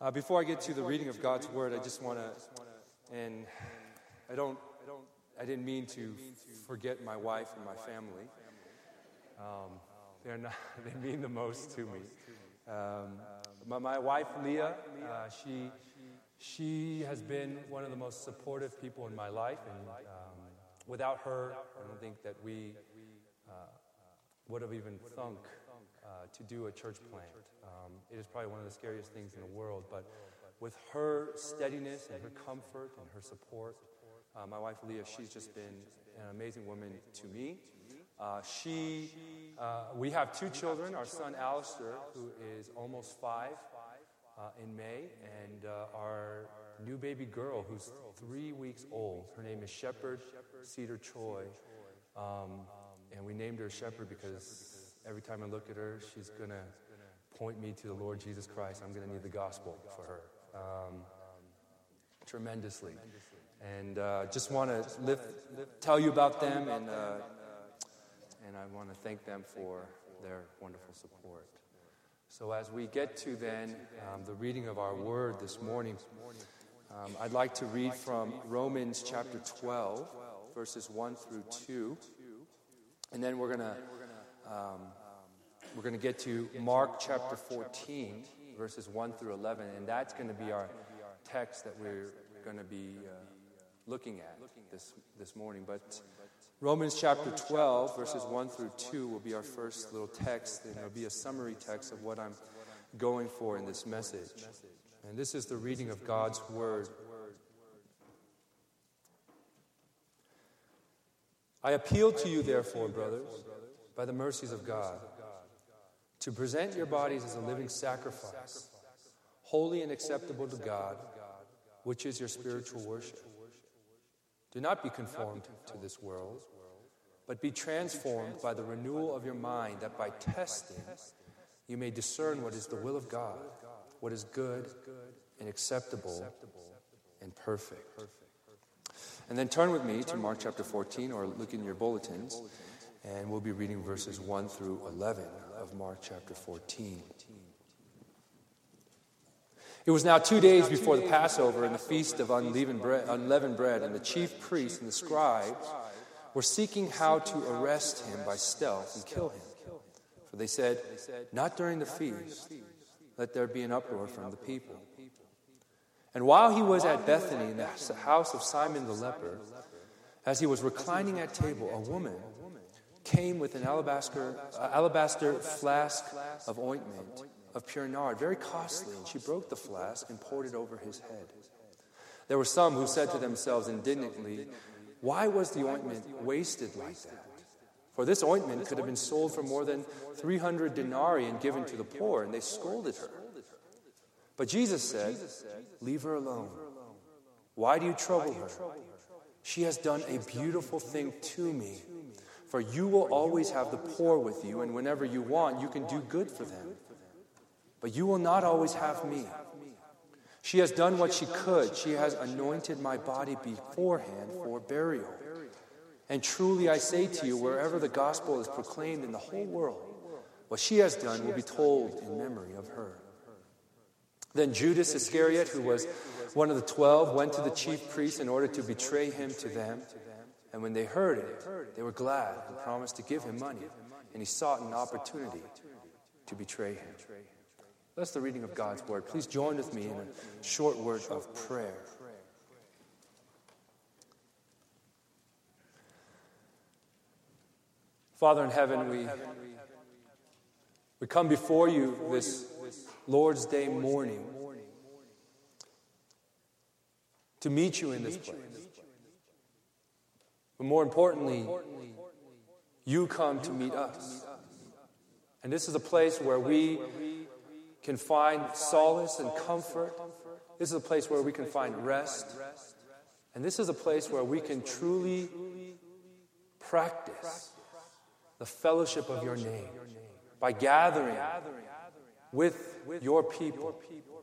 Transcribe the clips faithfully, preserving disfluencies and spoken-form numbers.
Uh, before I get to the reading of God's Word, I just want to, and I don't, I didn't mean to forget my wife and my family. Um, they're not, they mean the most to me. Um, my, my wife, Leah, uh, she, she has been one of the most supportive people in my life, and um, without her, I don't think that we uh, would have even thunk uh, to do a church plant. Um, it is probably one of the scariest things in the world, but with her steadiness and her comfort and her support, uh, my wife Leah, she's just been an amazing woman to me. Uh, she, uh, we have two children. Our son Alistair, who is almost five uh, in May, and uh, our new baby girl, who's three weeks old. Her name is Shepherd Cedar Choi, um, and we named her Shepherd because every time I look at her, she's gonna point me to the Lord Jesus Christ. I'm going to need the gospel for her um, tremendously. And uh, just want to lift, tell you about them, and uh, and I want to thank them for their wonderful support. So as we get to then um, the reading of our word this morning, um, I'd like to read from Romans chapter twelve, verses one through two. And then we're going to um, We're going to get to Mark chapter fourteen, verses one through eleven, and that's going to be our text that we're going to be uh, looking at this, this morning. But Romans chapter twelve, verses one through two will be our first little text, and it'll be a summary text of what I'm going for in this message. And this is the reading of God's Word. I appeal to you, therefore, brothers, by the mercies of God, to present your bodies as a living sacrifice, holy and acceptable to God, which is your spiritual worship. Do not be conformed to this world, but be transformed by the renewal of your mind, that by testing you may discern what is the will of God, what is good and acceptable and perfect. And then turn with me to Mark chapter fourteen, or look in your bulletins, and we'll be reading verses one through eleven of Mark chapter fourteen. It was now two days before the Passover and the feast of unleavened bread, unleavened bread, and the chief priests and the scribes were seeking how to arrest him by stealth and kill him. For they said, "Not during the feast, let there be an uproar from the people." And while he was at Bethany in the house of Simon the leper, as he was reclining at table, a woman came with an alabaster, uh, alabaster flask of ointment of pure nard, very costly, and she broke the flask and poured it over his head. There were some who said to themselves indignantly, "Why was the ointment wasted like that? For this ointment could have been sold for more than three hundred denarii and given to the poor," and they scolded her. But Jesus said, "Leave her alone. Why do you trouble her? She has done a beautiful thing to me. For you will always have the poor with you, and whenever you want, you can do good for them. But you will not always have me. She has done what she could. She has anointed my body beforehand for burial. And truly I say to you, wherever the gospel is proclaimed in the whole world, what she has done will be told in memory of her." Then Judas Iscariot, who was one of the twelve, went to the chief priests in order to betray him to them. And when they heard it, they were glad and promised to give him money. And he sought an opportunity to betray him. That's the reading of God's Word. Please join with me in a short word of prayer. Father in heaven, we, we come before you this Lord's Day morning to meet you in this place. But more importantly, you come to meet us. And this is a place where we can find solace and comfort. This is a place where we can find rest. And this is a place where we can truly practice the fellowship of your name by gathering with your people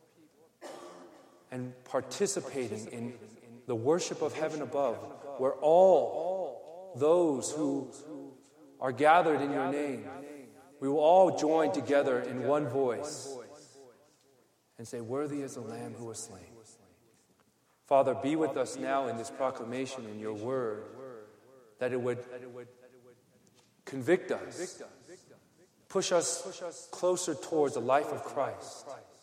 and participating in the worship of heaven above, where all those who are gathered in your name, we will all join together in one voice and say, worthy is the Lamb who was slain. Father, be with us now in this proclamation in your word, that it would convict us, push us closer towards the life of Christ.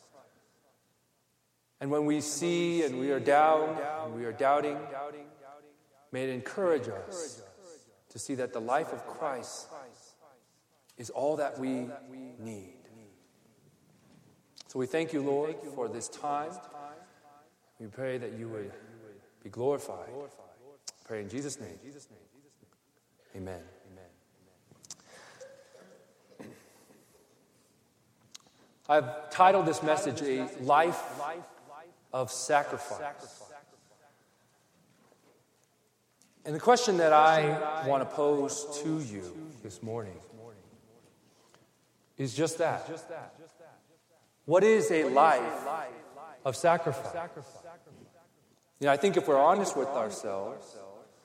And when we see and we are down, and we are doubting, may it encourage us to see that the life of Christ is all that we need. So we thank you, Lord, for this time. We pray that you would be glorified. Pray in Jesus' name. Amen. I've titled this message, A Life of Sacrifice. And the question that I want to pose to you this morning is just that. What is a life of sacrifice? You know, I think if we're honest with ourselves,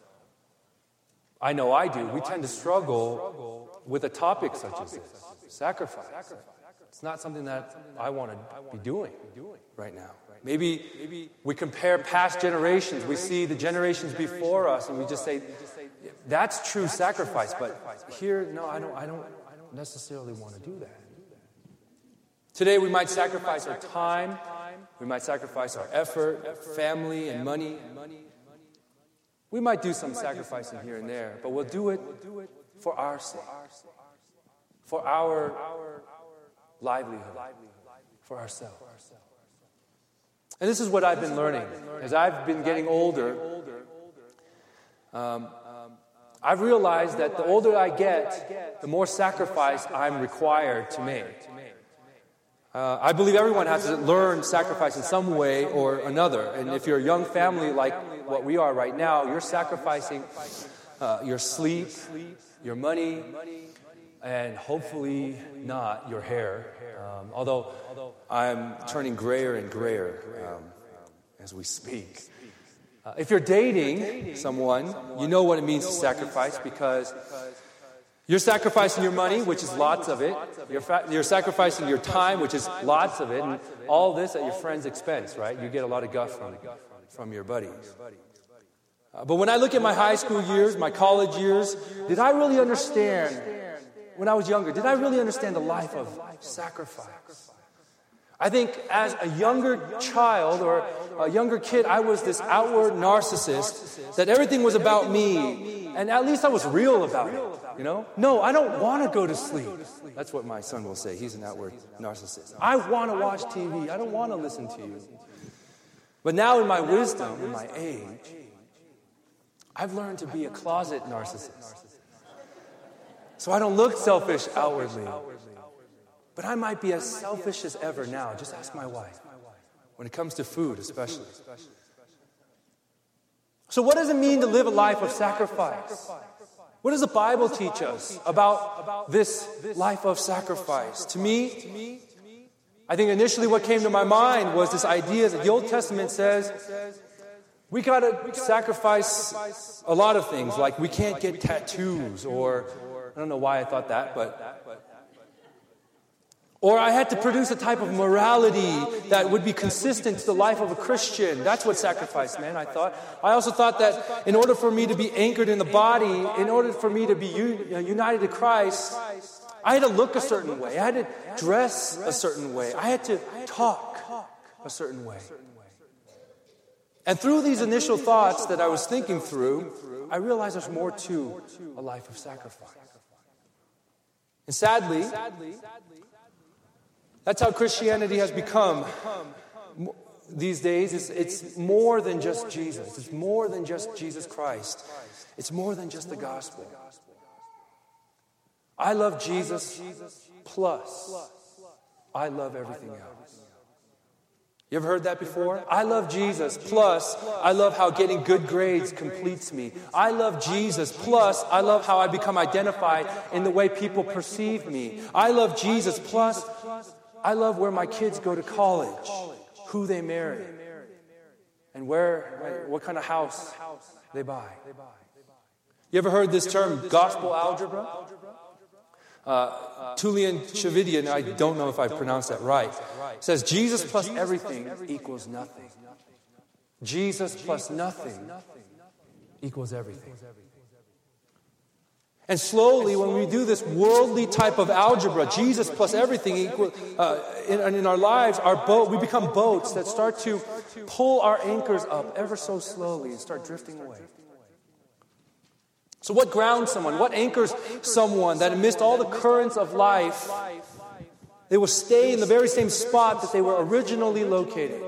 I know I do, we tend to struggle with a topic such as this, sacrifice. It's not something that I want to be doing right now. Maybe we compare past generations. We see the generations before us, and we just say, that's true sacrifice. But here, no, I don't, I don't necessarily want to do that. Today, we might sacrifice our time. We might sacrifice our effort, family, and money. We might do some sacrificing here and there, but we'll do it for our sake, for our livelihood, for ourselves. And this is what I've been learning. As I've been getting older, um, I've realized that the older I get, the more sacrifice I'm required to make. Uh, I believe everyone has to learn sacrifice in some way or another. And if you're a young family like what we are right now, you're sacrificing uh, your sleep, your money, and hopefully not your hair. Um, although I'm turning grayer and grayer um, as we speak. Uh, if you're dating someone, you know what it means to sacrifice, because you're sacrificing your money, which is lots of it. You're, fa- you're sacrificing your time, which is lots of it. And all this at your friend's expense, right? You get a lot of guff from, from your buddies. Uh, but when I look at my high school years, my college years, did I really understand, when I was younger, did I really understand the life of sacrifice? I think as a younger child or a younger kid, I was this outward narcissist that everything was about me. And at least I was real about it, you know? No, I don't want to go to sleep. That's what my son will say. He's an outward narcissist. I want to watch T V. I don't want to listen to you. But now in my wisdom, in my age, I've learned to be a closet narcissist. So I don't look selfish outwardly. But I might be as selfish as ever now. Just ask my wife. When it comes to food, especially. So what does it mean to live a life of sacrifice? What does the Bible teach us about this life of sacrifice? To me, I think initially what came to my mind was this idea that the Old Testament says we got to sacrifice a lot of things, like we can't get tattoos, or I don't know why I thought that, but or I had to produce a type of morality that would be consistent to the life of a Christian. That's what sacrifice meant, I thought. I also thought that in order for me to be anchored in the body, in order for me to be united to Christ, I had to look a certain way. I had to dress a certain way. I had to talk a certain way. And through these initial thoughts that I was thinking through, I realized there's more to a life of sacrifice. And sadly, that's how Christianity has become these days. It's, it's more than just Jesus. It's more than just Jesus Christ. It's more than just the gospel. I love Jesus plus I love everything else. You ever heard that before? I love Jesus plus I love how getting good grades completes me. I love Jesus plus I love how I become identified in the way people perceive me. I love Jesus plus I love where my kids go to college, who they marry, and where, what kind of house they buy. You ever heard this term, gospel algebra? Uh, Tullian Shavidian, I don't know if I pronounced that right, says Jesus plus everything equals nothing. Jesus plus nothing equals everything. And slowly, when we do this worldly type of algebra, Jesus plus everything equal, uh, in, in our lives, our boat, we become boats that start to pull our anchors up ever so slowly and start drifting away. So what grounds someone? What anchors someone that amidst all the currents of life, they will stay in the very same spot that they were originally located?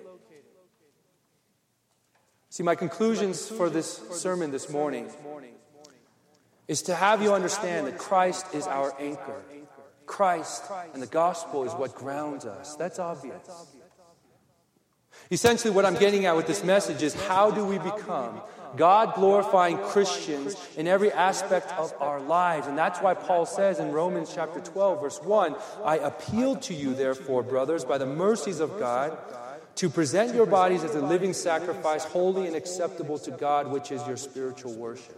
See, my conclusions for this sermon this morning is to have you understand that Christ is our anchor. Christ and the gospel is what grounds us. That's obvious. Essentially, what I'm getting at with this message is, how do we become God-glorifying Christians in every aspect of our lives? And that's why Paul says in Romans chapter twelve, verse one, I appeal to you, therefore, brothers, by the mercies of God, to present your bodies as a living sacrifice, holy and acceptable to God, which is your spiritual worship.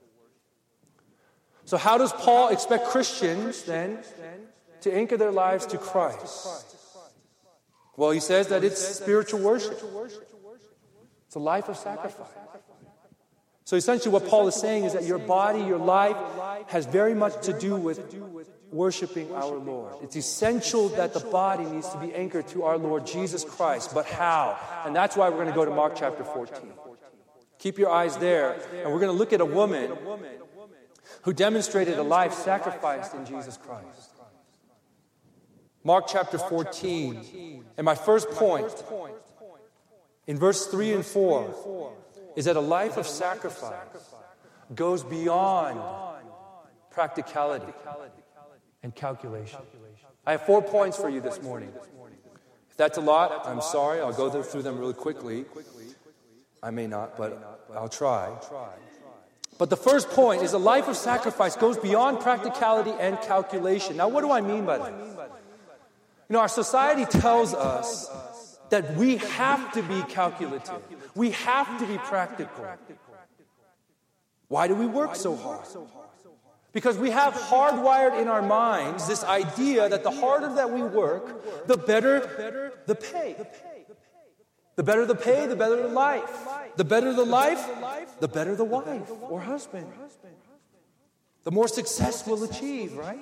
So how does Paul expect Christians, then, to anchor their lives to Christ? Well, he says that it's spiritual worship. It's a life of sacrifice. So essentially what Paul is saying is that your body, your life, has very much to do with worshiping our Lord. It's essential that the body needs to be anchored to our Lord Jesus Christ. But how? And that's why we're going to go to Mark chapter fourteen. Keep your eyes there. And we're going to look at a woman who demonstrated a life sacrificed in Jesus Christ. Mark chapter fourteen. And my first point, in verse three and four, is that a life of sacrifice goes beyond practicality and calculation. I have four points for you this morning. If that's a lot, I'm sorry. I'll go through them really quickly. I may not, but I'll try. But the first point is a life of sacrifice goes beyond practicality and calculation. Now, what do I mean by that? You know, our society tells us that we have to be calculative. We have to be practical. Why do we work so hard? Because we have hardwired in our minds this idea that the harder that we work, the better the pay. The better the pay, the better the life. The better the life, the better the wife or husband. The more success we'll achieve, right?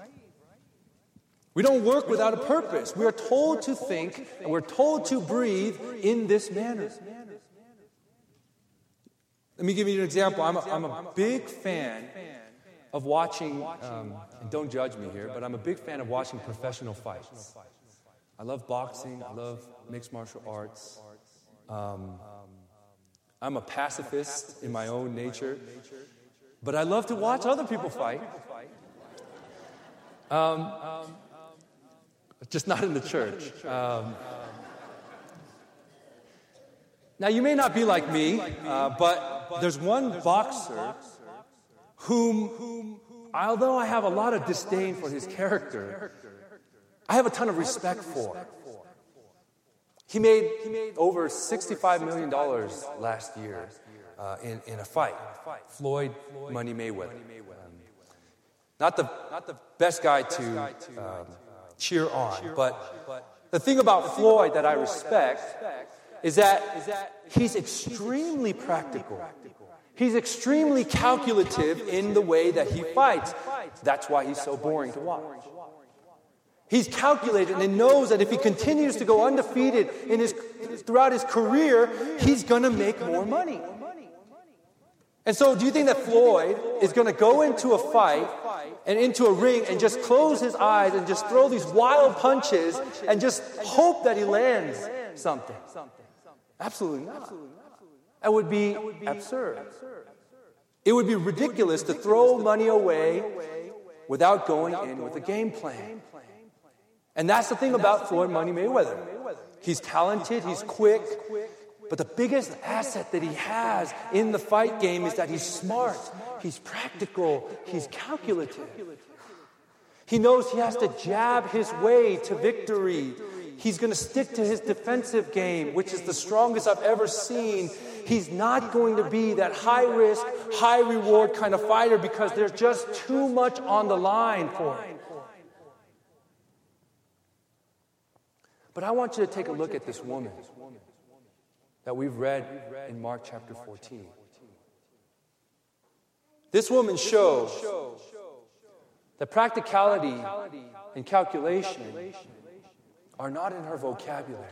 We don't work without a purpose. We are told to think and we're told to breathe in this manner. Let me give you an example. I'm a, I'm a big fan of watching, um, and don't judge me here, but I'm a big fan of watching professional fights. I love boxing. I love mixed martial arts. Um, I'm a pacifist in my own nature, but I love to watch other people fight. Um, just not in the church. Um, now, you may not be like me, uh, but there's one boxer whom, although I have a lot of disdain for his character, I have a ton of respect for. He made, he made over sixty-five million dollars last year uh, in, in a fight. Floyd Money Mayweather. Um, not, the, not the best guy to um, cheer on, but the thing about Floyd that I respect is that he's extremely practical. He's extremely calculative in the way that he fights. That's why he's so boring to watch. He's calculated and knows that if he continues to go undefeated in his, throughout his career, he's going to make more money. And so do you think that Floyd is going to go into a fight and into a ring and just close his eyes and just throw these wild punches and just hope that he lands something? Absolutely not. That would be absurd. It would be ridiculous to throw money away without going in with a game plan. And that's the thing about Floyd Money Mayweather. He's talented, he's quick, but the biggest asset that he has in the fight game is that he's smart, he's practical, he's calculative. He knows he has to jab his way to victory. He's going to stick to his defensive game, which is the strongest I've ever seen. he's not going to be that high risk, high reward kind of fighter because there's just too much on the line for him. But I want you to take a look at this woman that we've read in Mark chapter fourteen. This woman shows that practicality and calculation are not in her vocabulary.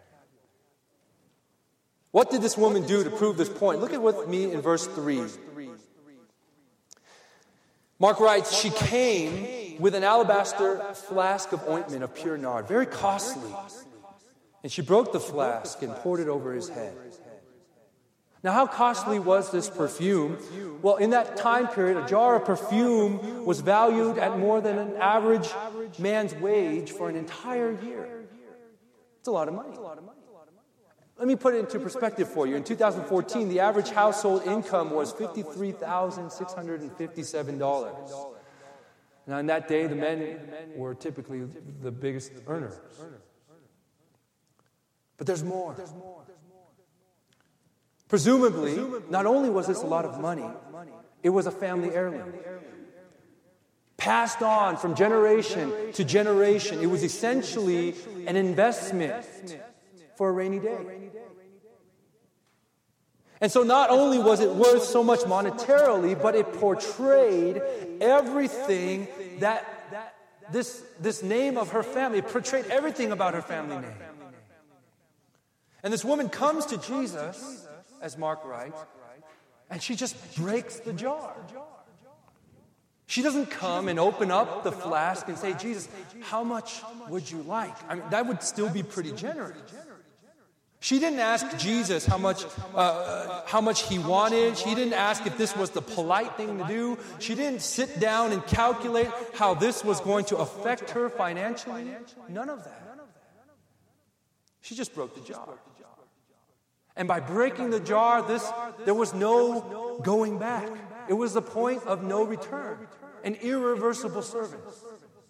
What did this woman do to prove this point? Look at with me in verse three. Mark writes, she came with an alabaster flask of ointment of pure nard, very costly. And she broke the flask and poured it over his head. Now, how costly was this perfume? Well, in that time period, a jar of perfume was valued at more than an average man's wage for an entire year. It's a lot of money. Let me put it into perspective for you. In two thousand fourteen, the average household income was fifty-three thousand six hundred fifty-seven dollars. Now, in that day, the men were typically the biggest earners. But there's more. Presumably, not only was this a lot of money, it was a family heirloom. Passed on from generation to generation. It was essentially an investment for a rainy day. And so not only was it worth so much monetarily, but it portrayed everything that this, this name of her family, it portrayed everything about her family name. And this woman comes to Jesus, as Mark writes, and she just breaks the jar. She doesn't come and open up the flask and say, Jesus, how much would you like? I mean, that would still be pretty generous. She didn't ask Jesus how much, uh, how much he wanted. She didn't ask if this was the polite thing to do. She didn't sit down and calculate how this was going to affect her financially. None of that. She just broke the jar. And by breaking the jar, this there was no going back. It was the point of no return, an irreversible service.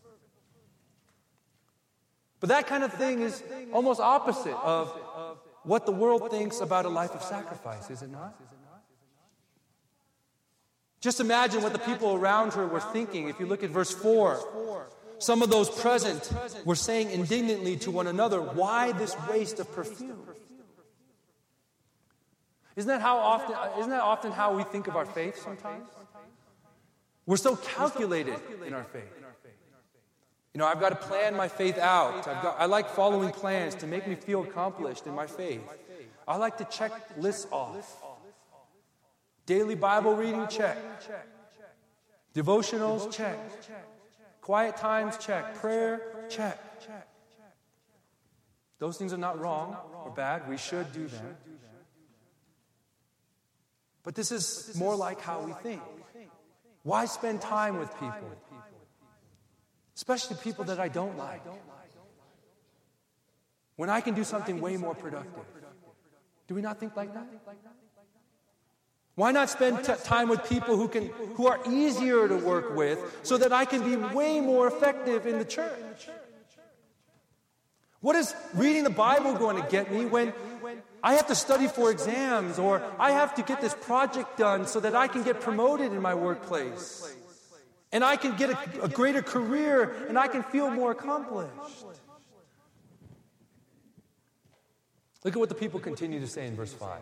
But that kind of thing is almost opposite of what the world thinks about a life of sacrifice, is it not? Just imagine what the people around her were thinking. If you look at verse four, some of those present were saying indignantly to one another, why this waste of perfume? Isn't that how often, isn't that often how we think of our faith sometimes? We're so calculated in our faith. You know, I've got to plan my faith out. I've got, I like following plans to make me feel accomplished in my faith. I like to check lists off. Daily Bible reading, check. Devotionals, check. Quiet times, check. Prayer, check. Those things are not wrong or bad. We should do them. But this is more like how we think. Why spend time with people? Especially people that I don't like. When I can do something way more productive. Do we not think like that? Why not spend t- time with people who can, who are easier to work with so that I can be way more effective in the church? What is reading the Bible going to get me when I have to study for exams or I have to get this project done so that I can get promoted in my workplace? And I can get a, a greater career and I can feel more accomplished. Look at what the people continue to say in verse five.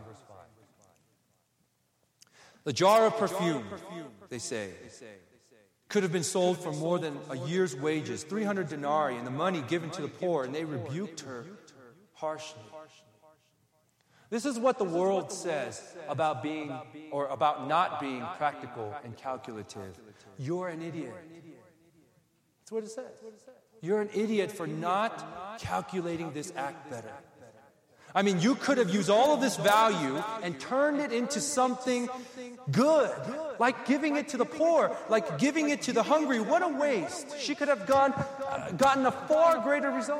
The jar of perfume, they say, could have been sold for more than a year's wages, three hundred denarii, and the money given to the poor, and they rebuked her harshly. This is what the world says about being, or about not being practical and calculative. You're an idiot. That's what it says. You're an idiot for not calculating this act better. I mean, you could have used all of this value and turned it into something good, like giving it to the poor, like giving it to the hungry. What a waste. She could have gone, uh, gotten a far greater result.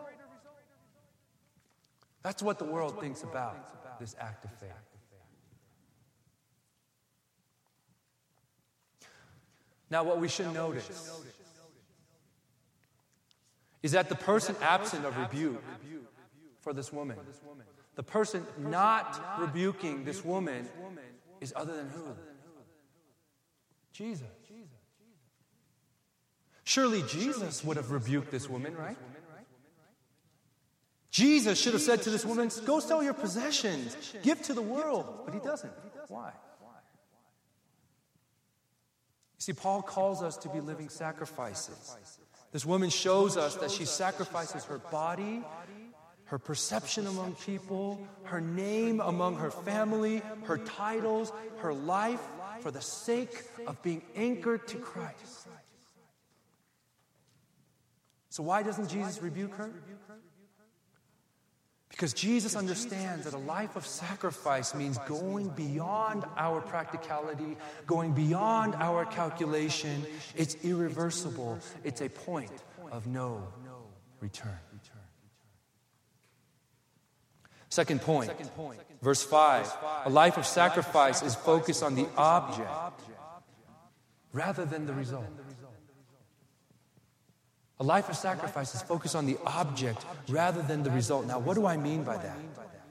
That's what the world thinks about this act of faith. Now, what we should notice is that the person absent of rebuke for this woman The person not rebuking this woman is other than who? Jesus. Surely Jesus would have rebuked this woman, right? Jesus should have said to this woman, go sell your possessions, give to the world. But he doesn't. Why? You see, Paul calls us to be living sacrifices. This woman shows us that she sacrifices her body, her perception among people, her name among her family, her titles, her life, for the sake of being anchored to Christ. So why doesn't Jesus rebuke her? Because Jesus understands that a life of sacrifice means going beyond our practicality, going beyond our calculation. It's irreversible. It's a point of no return. Second point, verse five. A life of sacrifice is focused on the object rather than the result. A life of sacrifice is focused on the object rather than the result. Now, what do I mean by that?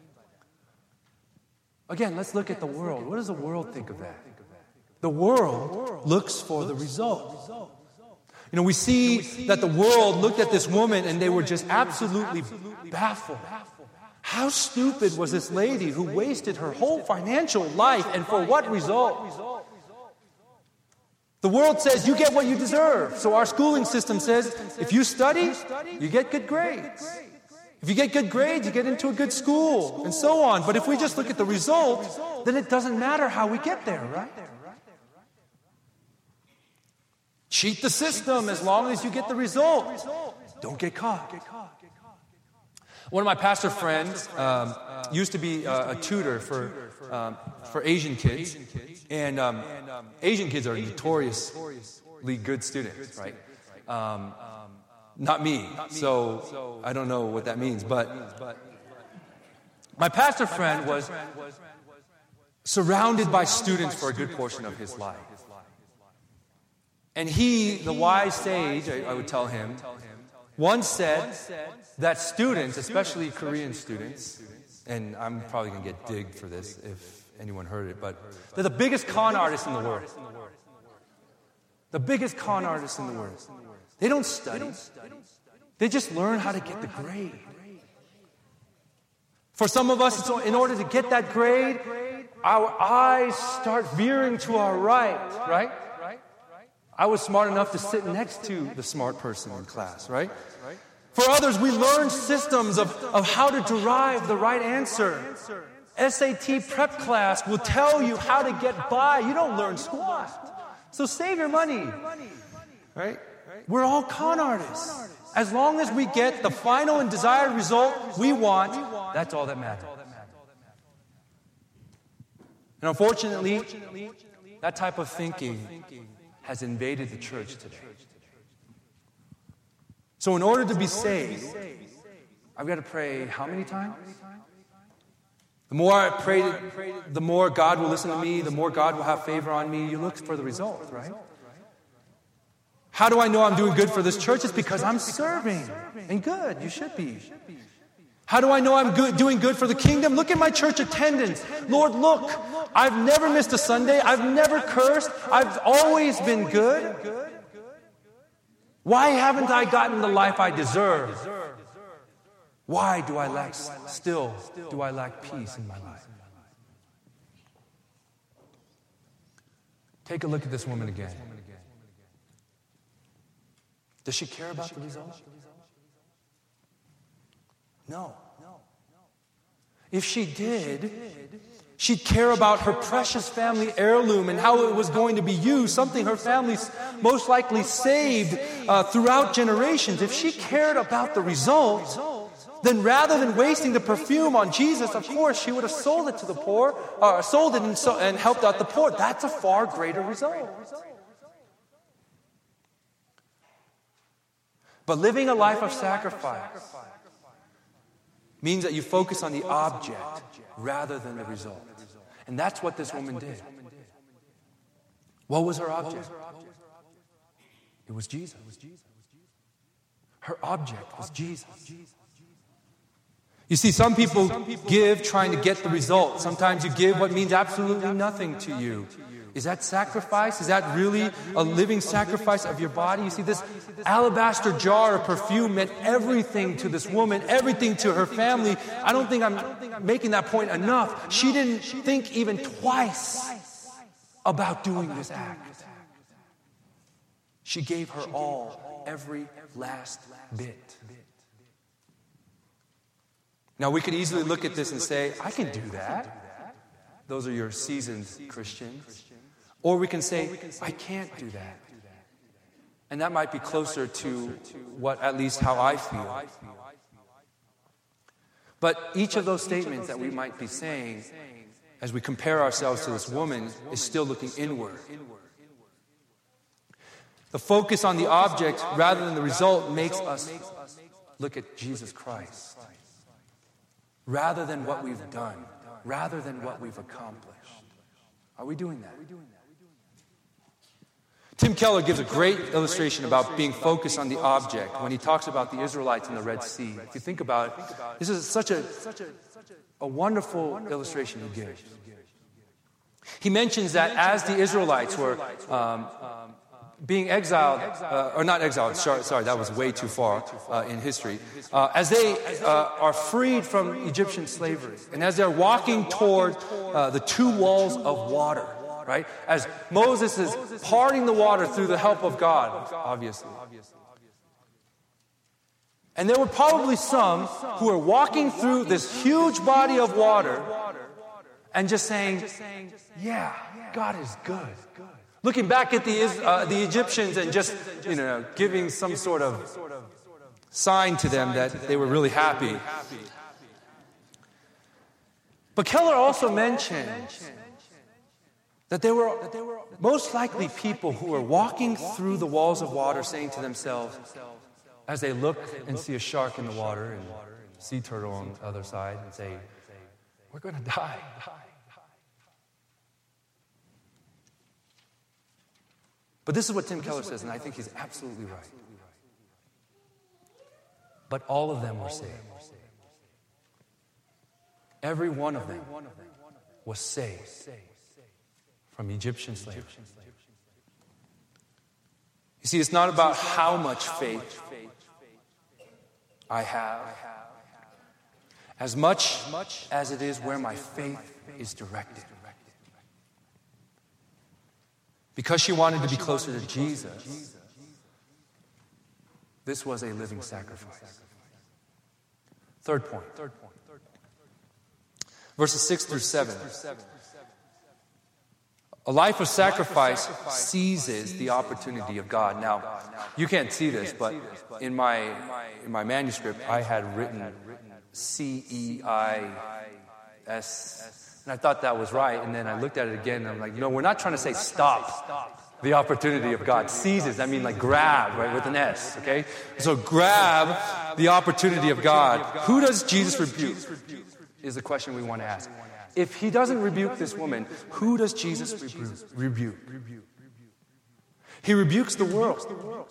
Again, let's look at the world. What does the world think of that? The world looks for the result. You know, we see that the world looked at this woman and they were just absolutely baffled. How stupid was this lady who wasted her whole financial life, and for what result? The world says you get what you deserve. So our schooling system says if you study, you get good grades. If you get good grades, you get into a good school, and so on. But if we just look at the result, then it doesn't matter how we get there, right? Cheat the system as long as you get the result. Don't get caught. One of my pastor friends um, used to be uh, a tutor for um, for Asian kids, and um, Asian kids are notoriously good students, right? Um, not me, so I don't know what that means. But my pastor friend was surrounded by students for a good portion of his life, and he, the wise sage, I, I would tell him, once said that students, especially Korean students, and I'm probably going to get digged for this if anyone heard it, but they're the biggest con artists in the world. The biggest con artists in the world. They don't study. They just learn how to get the grade. For some of us, it's in order to get that grade, our eyes start veering to our right, right? I was smart enough to sit next to the smart person in class, right? For others, we learn systems of, of how to derive the right answer. S A T prep class will tell you how to get by. You don't learn squat. So save your money, right? We're all con artists. As long as we get the final and desired result we want, that's all that matters. And unfortunately, that type of thinking has invaded the church today. So in order to be saved, I've got to pray how many times? The more I pray, the more God will listen to me, the more God will have favor on me. You look for the result, right? How do I know I'm doing good for this church? It's because I'm serving. And good, you should be. How do I know I'm good, doing good for the kingdom? Look at my church attendance. Lord, look, I've never missed a Sunday. I've never cursed. I've always been good. Why haven't I gotten the life I deserve? Why do I lack, still do I lack peace in my life? Take a look at this woman again. Does she care about the result? No. If she did, she'd care about her precious family heirloom and how it was going to be used, something her family most likely saved uh, throughout generations. If she cared about the result, then rather than wasting the perfume on Jesus, of course, she would have sold it to the poor, uh, sold it and, so, and helped out the poor. That's a far greater result. But living a life of sacrifice means that you focus on the object rather than the result. And that's what this woman did. What was her object? It was Jesus. Her object was Jesus. You see, some people give trying to get the result. Sometimes you give what means absolutely nothing to you. Is that sacrifice? Is that really a living sacrifice of your body? You see, this alabaster jar of perfume meant everything to this woman, everything to her family. I don't think I'm making that point enough. She didn't think even twice about doing this act. She gave her all, every last bit. Now, we could easily look at this and say, I can do that. Those are your seasoned Christians. Or we can say, I can't do that. And that might be closer to what, at least how I feel. But each of those statements that we might be saying as we compare ourselves to this woman is still looking inward. The focus on the object rather than the result makes us look at Jesus Christ. Rather than what we've done. Rather than what we've accomplished. Are we doing that? Tim Keller gives a great illustration about being focused on the object when he talks about the Israelites in the Red Sea. If you think about it, this is such a, a wonderful illustration he gives. He mentions that as the Israelites were um, being exiled, uh, or not exiled, sorry, sorry, that was way too far uh, in history, uh, as they uh, are freed from Egyptian slavery, and as they're walking toward uh, the two walls of water, right? As Moses is parting the water through the help of God, obviously. And there were probably some who were walking through this huge body of water and just saying, yeah, God is good. Looking back at the uh, the Egyptians and just, you know, giving some sort of sign to them that they were really happy. But Keller also mentioned that there were most likely people who were walking through the walls of water saying to themselves, as they look and see a shark in the water and a sea turtle on the other side, and say, we're going to die. But this is what Tim Keller says, and I think he's absolutely right. But all of them were saved. Every one of them was saved from Egyptian slavery. You see, it's not about how much faith I have, as much as it is where my faith is directed. Because she wanted to be closer to Jesus, this was a living sacrifice. Third point. Verses six through seven. A life of sacrifice seizes the opportunity of God. Now, you can't see this, but in my in my manuscript, I had written C E I S, and I thought that was right, and then I looked at it again, and I'm like, no, we're not trying to say stop the opportunity of God. Seizes, I mean like grab, right, with an S, okay? So grab the opportunity of God. Who does Jesus rebuke? Is the question we want to ask. If he doesn't rebuke this woman, who does Jesus rebuke? He rebukes the world.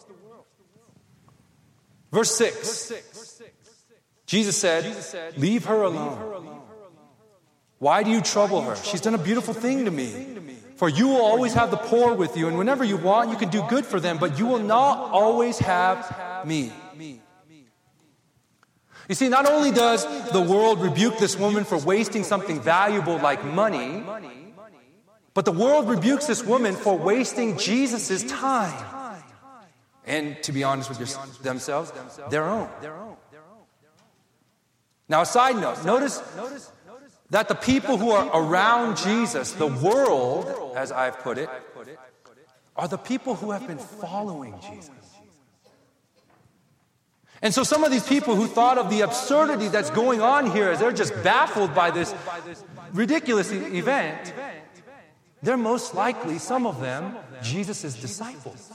Verse six. Jesus said, leave her alone. Why do you trouble her? She's done a beautiful thing to me. For you will always have the poor with you, and whenever you want, you can do good for them, but you will not always have me. You see, not only does the world rebuke this woman for wasting something valuable like money, but the world rebukes this woman for wasting Jesus' time. And to be honest with your, themselves, their own. Now, a side note, notice that the people who are around Jesus, the world, as I've put it, are the people who have been following Jesus. And so some of these people who thought of the absurdity that's going on here as they're just baffled by this ridiculous event, they're most likely, some of them, Jesus' disciples.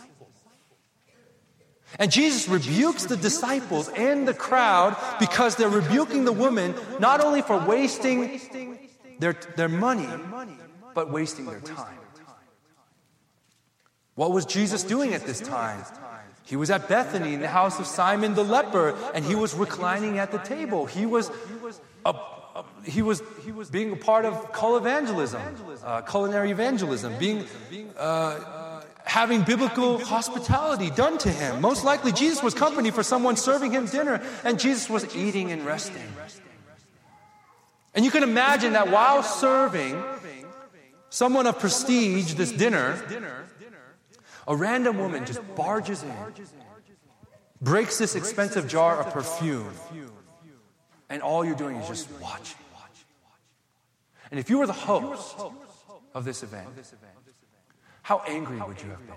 And Jesus rebukes the disciples and the crowd because they're rebuking the woman not only for wasting their, their money, but wasting their time. What was Jesus doing at this time? He was at Bethany in the house of Simon the leper, and he was reclining at the table. He was a, a, he was he was being a part of cul evangelism, uh, culinary evangelism, being uh, having biblical hospitality done to him. Most likely, Jesus was company for someone serving him dinner, and Jesus was eating and resting. And you can imagine that while serving someone of prestige this dinner, a random woman just barges in, breaks this expensive jar of perfume, and all you're doing is just watching. And if you were the host of this event, how angry would you have been?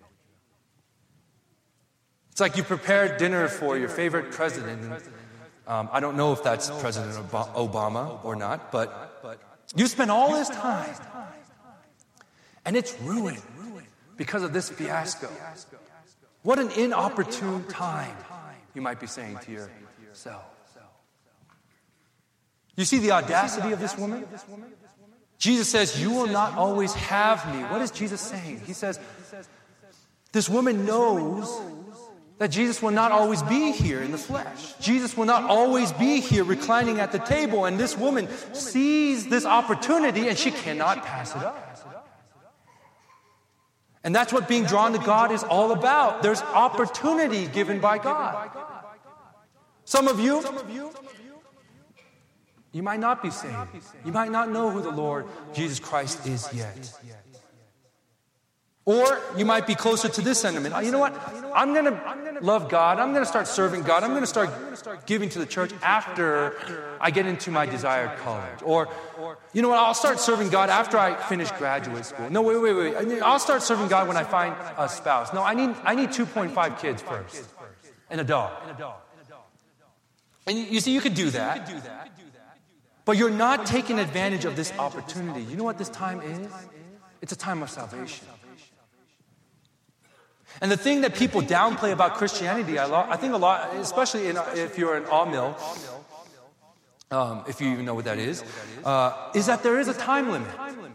It's like you prepared dinner for your favorite president. And, um, I don't know if that's President Obama or not, but you spent all this time, and it's ruined because of this fiasco. What an inopportune time, you might be saying to yourself. You see the audacity of this woman? Jesus says, you will not always have me. What is Jesus saying? He says, this woman knows that Jesus will not always be here in the flesh. Jesus will not always be here reclining at the table. And this woman sees this opportunity and she cannot pass it up. And that's what being drawn to God is all about. There's opportunity given by God. Some of you, you might not be saved. You might not know who the Lord Jesus Christ is yet. Or you might be closer to this sentiment. You know what? I'm going to love God. I'm going to start serving God. I'm going to start giving to the church after I get into my desired college. Or, you know what? I'll start serving God after I finish graduate school. No, wait, wait, wait. I'll start serving God when I find a spouse. No, I need I need two point five kids first. And a dog. And you see, you could do that. But you're not taking advantage of this opportunity. You know what this time is? It's a time of salvation. And the thing that people downplay about Christianity, I, lo- I think a lot, especially in, if you're an all-mill, um, if you even know what that is, uh, is that there is a time limit.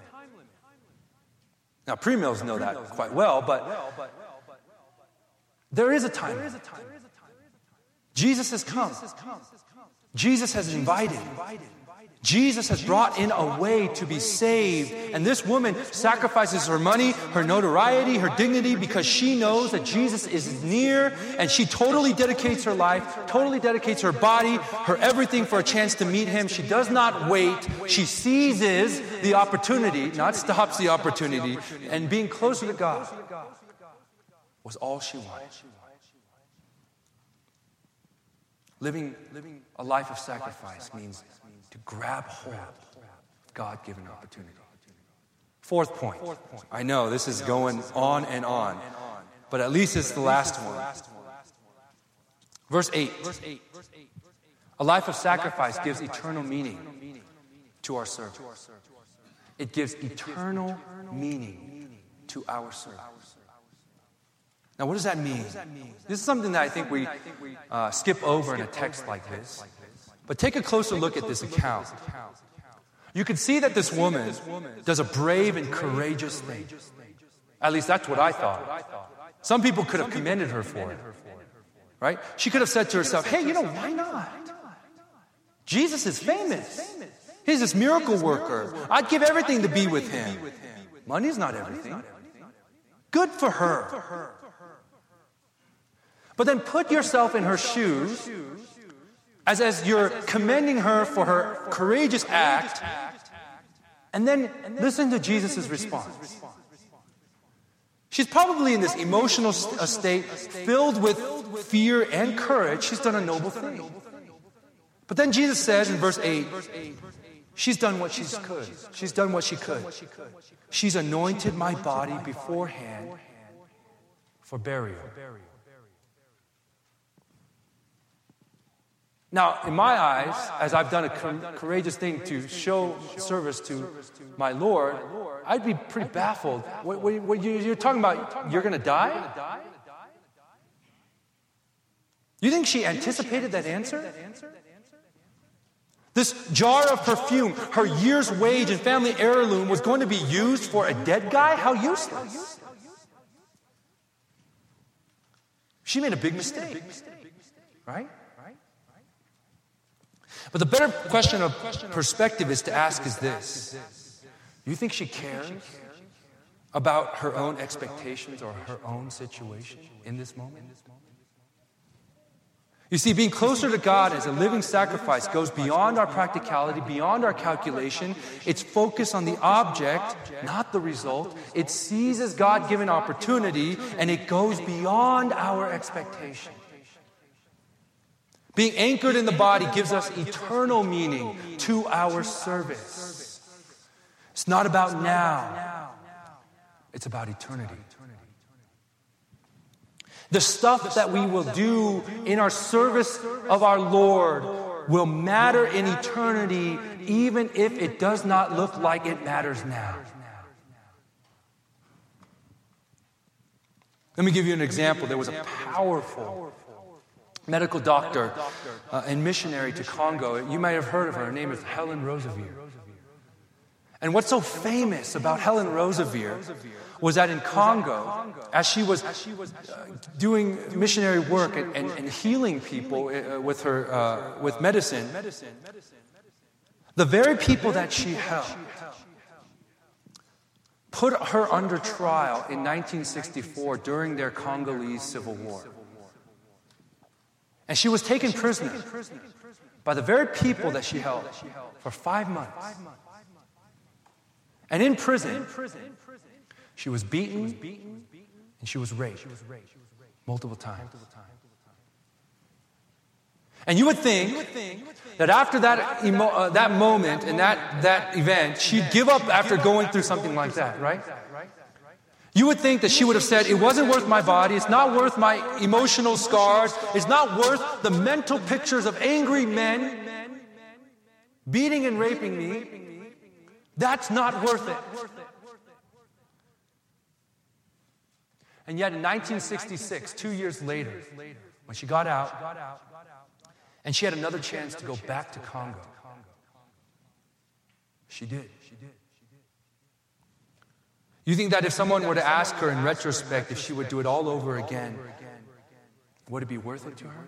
Now, pre-mills know that quite well, but there is a time limit. Jesus has come. Jesus has invited. Jesus has brought in a way to be saved. And this woman sacrifices her money, her notoriety, her dignity because she knows that Jesus is near, and she totally dedicates her life, totally dedicates her body, her everything for a chance to meet him. She does not wait. She seizes the opportunity, not stops the opportunity, and being closer to God was all she wanted. Living, living a life of sacrifice means to grab hold of God-given opportunity. Fourth point. I know this is going on and on, but at least it's the last one. Verse eight. A life of sacrifice gives eternal meaning to our service. It gives eternal meaning to our service. Now, what does that mean? This is something that I think we uh, skip over in a text like this. But take a closer look at this account. You can see that this woman does a brave and courageous thing. At least that's what I thought. Some people could have commended her for it. Right? She could have said to herself, hey, you know, why not? Jesus is famous. He's this miracle worker. I'd give everything to be with him. Money's not everything. Good for her. But then put yourself in her shoes as, as you're commending her for her courageous act, and then listen to Jesus' response. She's probably in this emotional state filled with fear and courage. She's done a noble thing. But then Jesus says in verse eight, she's done what she could. She's done what she could. She's anointed my body beforehand for burial. Now, in my eyes, as I've done a courageous thing to show service to my Lord, I'd be pretty baffled. What, what, what you, you're talking about, you're going to die? You think she anticipated that answer? This jar of perfume, her year's wage and family heirloom, was going to be used for a dead guy? How useless. She made a big mistake, right? But the better question of perspective is to ask is this. Do you think she cares about her own expectations or her own situation in this moment? You see, being closer to God as a living sacrifice goes beyond our practicality, beyond our calculation. It's focused on the object, not the result. It seizes God-given opportunity, and it goes beyond our expectation. Being anchored in the body gives us eternal meaning to our service. It's not about now. It's about eternity. The stuff that we will do in our service of our Lord will matter in eternity, even if it does not look like it matters now. Let me give you an example. There was a powerful medical doctor uh, and missionary to Congo. You might have heard of her. Her name is Helen Roseveare. And what's so famous about Helen Roseveare was that in Congo, as she was uh, doing missionary work and, and, and healing people uh, with her uh, with medicine, the very people that she helped put her under trial in nineteen sixty-four during their Congolese Civil War. And she was taken prisoner by the very people that she helped for five months. And in prison, she was beaten and she was raped multiple times. And you would think that after that emo- uh, that moment and that, that event, she'd give up after going through something like that, right? You would think that she would have said, it wasn't worth my body, it's not worth my emotional scars, it's not worth the mental pictures of angry men beating and raping me. That's not worth it. And yet in nineteen sixty-six, two years later, when she got out, and she had another chance to go back to Congo, she did. You think that if someone were to ask her in retrospect if she would do it all over again, would it be worth it to her?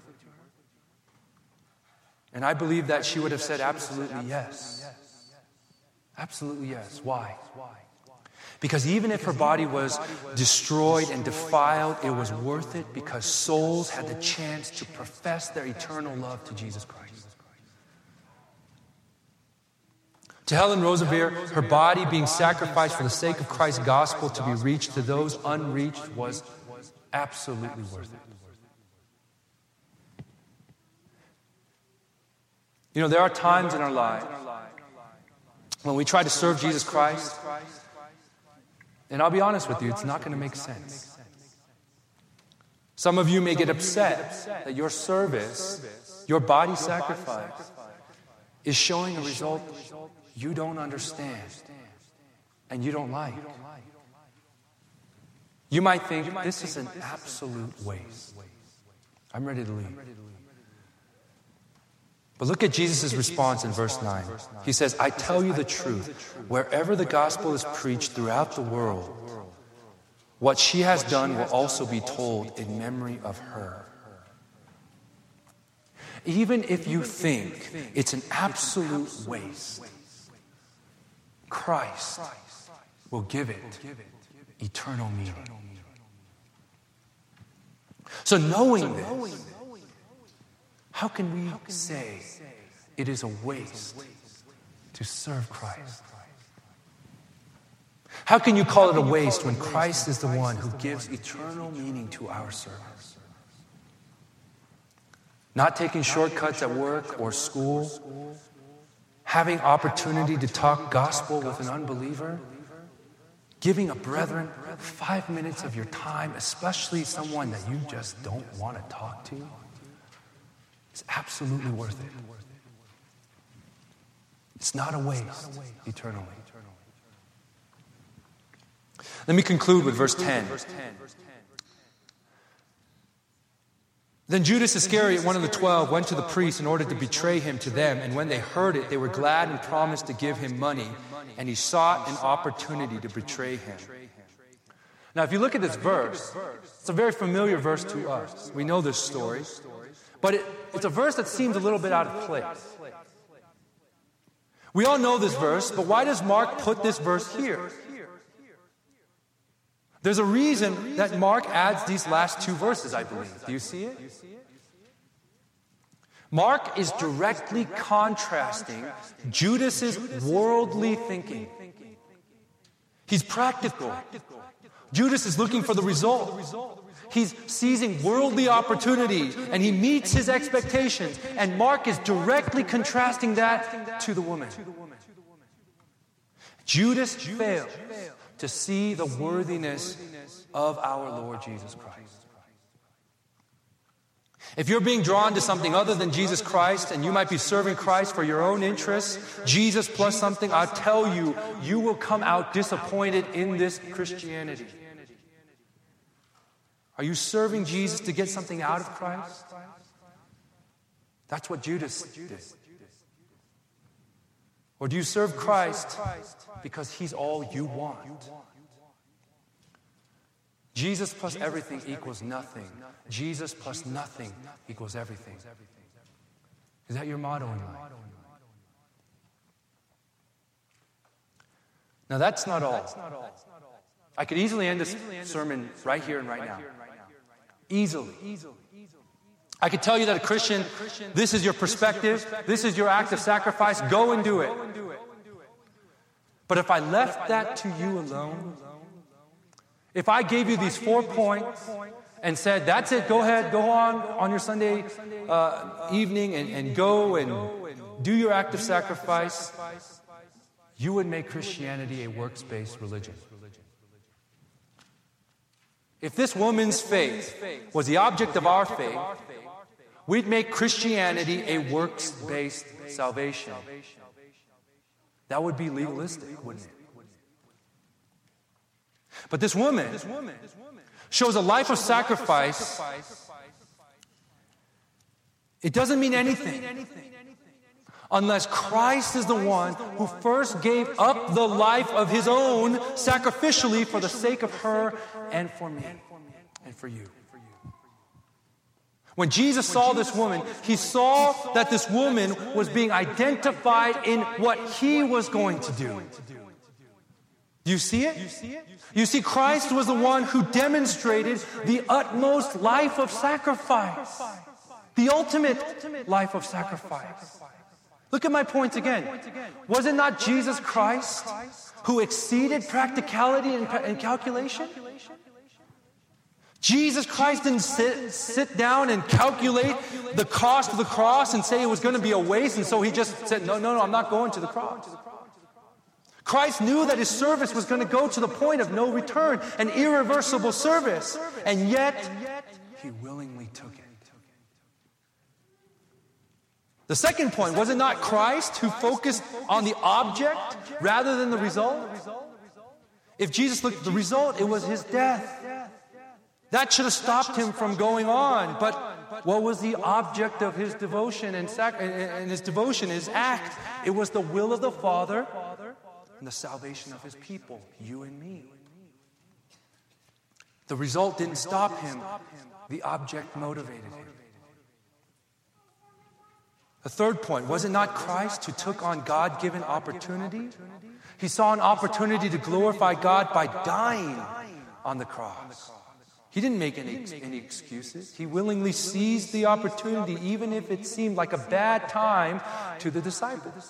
And I believe that she would have said absolutely yes. Absolutely yes. Why? Because even if her body was destroyed and defiled, it was worth it because souls had the chance to profess their eternal love to Jesus Christ. To Helen Roseveare, her body being sacrificed for the sake of Christ's gospel to be reached to those unreached was absolutely worth it. You know, there are times in our lives when we try to serve Jesus Christ, and I'll be honest with you, it's not going to make sense. Some of you may get upset that your service, your body sacrifice, is showing a result you don't understand and you don't like. You might think, this is an absolute waste. I'm ready to leave. But look at Jesus' response in verse nine. He says, I tell you the truth, wherever the gospel is preached throughout the world, what she has done will also be told in memory of her. Even if you think it's an absolute waste, Christ will give it eternal meaning. So knowing this, how can we say it is a waste to serve Christ? How can you call it a waste when Christ is the one who gives eternal meaning to our service? Not taking shortcuts at work or school, having opportunity to talk gospel with an unbeliever, giving a brethren five minutes of your time, especially someone that you just don't want to talk to, it's absolutely worth it. It's not a waste eternally. Let me conclude with verse ten. Then Judas Iscariot, one of the twelve, went to the priests in order to betray him to them. And when they heard it, they were glad and promised to give him money. And he sought an opportunity to betray him. Now, if you look at this verse, it's a very familiar verse to us. We know this story. But it, it's a verse that seems a little bit out of place. We all know this verse, but why does Mark put this verse here? There's a reason that Mark adds these last two verses, I believe. Do you see it? Mark is directly contrasting Judas's worldly thinking. He's practical. Judas is looking for the result. He's seizing worldly opportunity, and he meets his expectations. And Mark is directly contrasting that to the woman. Judas failed to see the worthiness of our Lord Jesus Christ. If you're being drawn to something other than Jesus Christ, and you might be serving Christ for your own interests, Jesus plus something, I'll tell you, you will come out disappointed in this Christianity. Are you serving Jesus to get something out of Christ? That's what Judas did. Or do you serve Christ because He's all you want? Jesus plus everything equals nothing. Jesus plus nothing equals everything. Is that your motto in life? Now that's not all. I could easily end this sermon right here and right now. Easily. I could tell you that a Christian, this is your perspective, this is your act of sacrifice, go and do it. But if I left that to you alone, if I gave you these four points and said, that's it, go ahead, go on on your Sunday uh, evening and, and go and do your act of sacrifice, you would make Christianity a works-based religion. If this woman's faith was the object of our faith, we'd make Christianity a works-based salvation. That would be legalistic, wouldn't it? But this woman shows a life of sacrifice. It doesn't mean anything unless Christ is the one who first gave up the life of His own sacrificially for the sake of her and for me and for you. When Jesus saw this woman, He saw that this woman was being identified in what He was going to do. Do you see it? You see, Christ was the one who demonstrated the utmost life of sacrifice, the ultimate life of sacrifice. Look at my point again. Was it not Jesus Christ who exceeded practicality and, and calculation? Jesus Christ didn't sit, sit down and calculate the cost of the cross and say it was going to be a waste, and so He just said, no, no, no, I'm not going to the cross. Christ knew that His service was going to go to the point of no return, an irreversible service, and yet He willingly took it. The second point, was it not Christ who focused on the object rather than the result? If Jesus looked at the result, it was His death. That should have stopped Him from going on. But what was the object of His devotion and, sac- and His devotion, His act? It was the will of the Father and the salvation of His people, you and me. The result didn't stop Him. The object motivated Him. The third point, was it not Christ who took on God-given opportunity? He saw an opportunity to glorify God by dying on the cross. He didn't make any, any excuses. He willingly seized the opportunity, even if it seemed like a bad time to the disciples.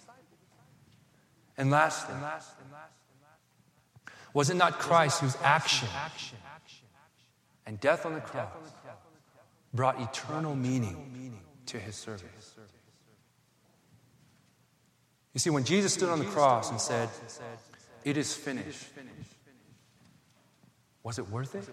And lastly, was it not Christ whose action and death on the cross brought eternal meaning to His service? You see, when Jesus stood on the cross and said, "It is finished," was it worth it?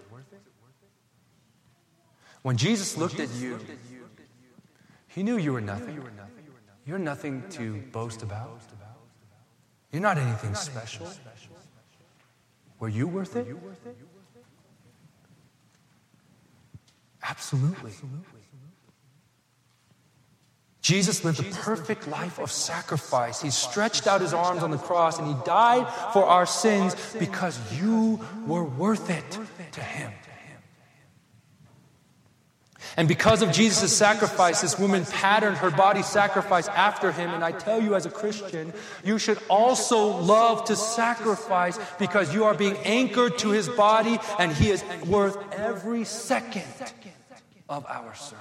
When Jesus looked at you, He knew you were nothing. You're nothing to boast about. You're not anything special. Were you worth it? Absolutely. Jesus lived a perfect life of sacrifice. He stretched out his arms on the cross and he died for our sins because you were worth it to him. And because of Jesus' sacrifice, this woman patterned her body sacrifice after him. And I tell you, as a Christian, you should also love to sacrifice because you are being anchored to his body and he is worth every second of our service.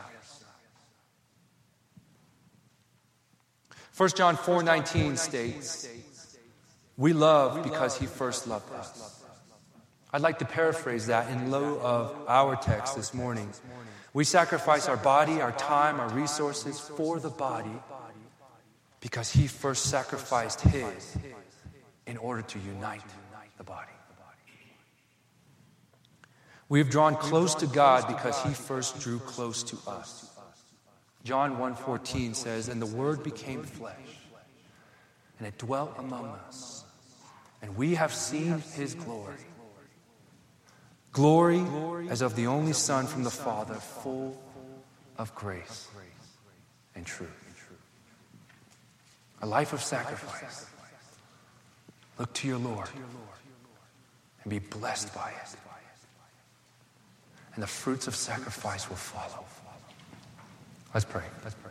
First John four nineteen states, we love because he first loved us. I'd like to paraphrase that in lieu of our text this morning. We sacrifice our body, our time, our resources for the body because he first sacrificed his in order to unite the body. We have drawn close to God because he first drew close to us. John one fourteen says, and the Word became flesh, and it dwelt among us, and we have seen his glory. Glory as of the only Son from the Father, full of grace and truth. A life of sacrifice. Look to your Lord and be blessed by it. And the fruits of sacrifice will follow. Let's pray. Let's pray.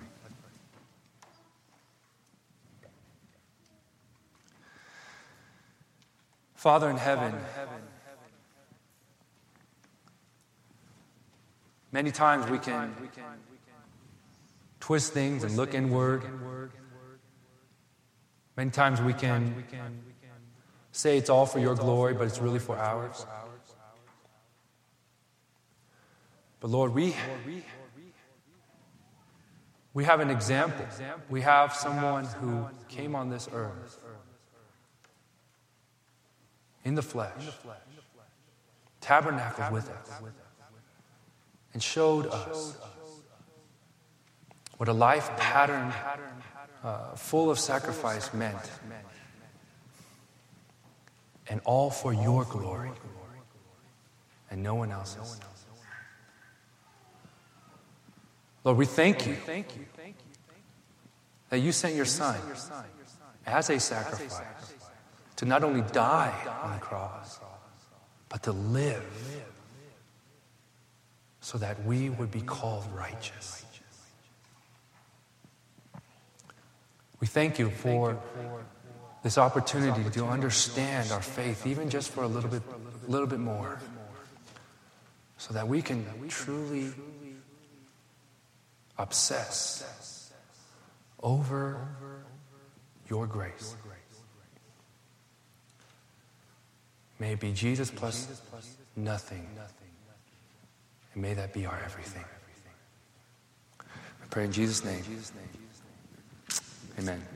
Father in heaven, many times we can twist things and look inward. Many times we can say it's all for your glory, but it's really for ours. But Lord, we We have an example. We have someone who came on this earth in the flesh, tabernacled with us, and showed us what a life pattern uh, full of sacrifice meant. And all for your glory and no one else's. Lord, we thank you that you sent your Son as a sacrifice to not only die on the cross, but to live so that we would be called righteous. We thank you for this opportunity to understand our faith, even just for a little bit, a little bit more, so that we can truly obsess over your grace. May it be Jesus plus nothing. And may that be our everything. I pray in Jesus' name. Amen.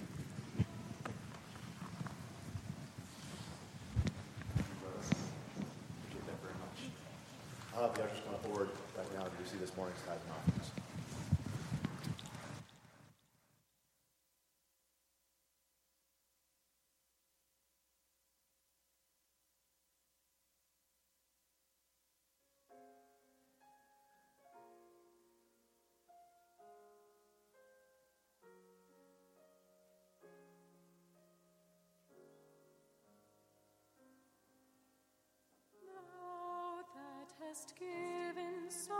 I'll have the ushers come forward right now to receive this morning's tithe and offerings. Hast given so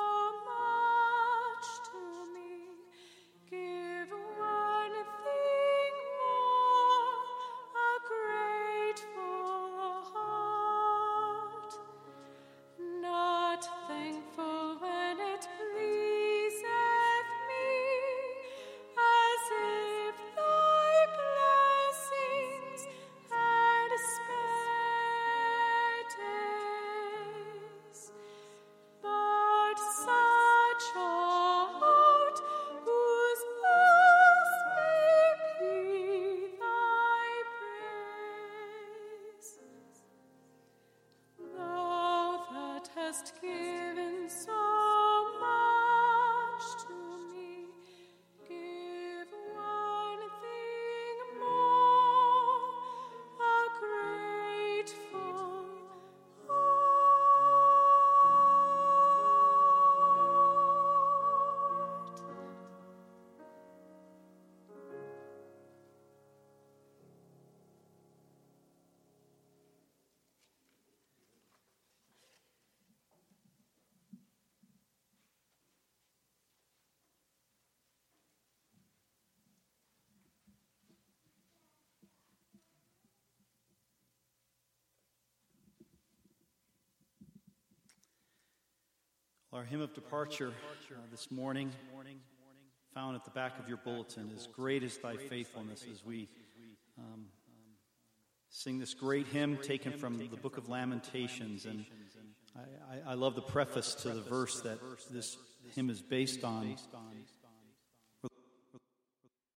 much to me, give one thing more, a grateful heart, not thankful when it pleaseth me, as if thy blessings had spared. But such a heart whose pulse may be thy praise. Thou that hast given so much to me, give one thing more, a grateful heart. Our hymn of departure uh, this morning, found at the back of your bulletin, is "Great is Thy Faithfulness," as we um, sing this great hymn taken from the book of Lamentations. And I, I, I love the preface to the verse that this hymn is based on.